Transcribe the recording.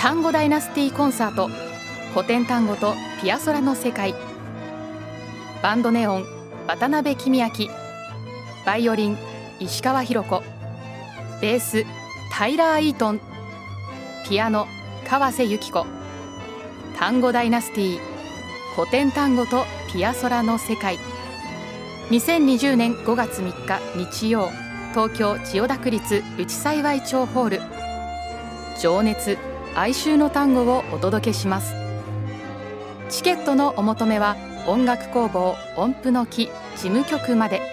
単語ダイナスティコンサート、古典単語とピアソラの世界。バンドネオン、渡辺公明。バイオリン、石川博子。ベース、タイラー・イートン。ピアノ、川瀬由紀子。単語ダイナスティ、古典単語とピアソラの世界。2020年5月3日日曜、東京千代田区立内幸町ホール。情熱、哀愁の単語をお届けします。チケットのお求めは音楽工房音符の木事務局まで。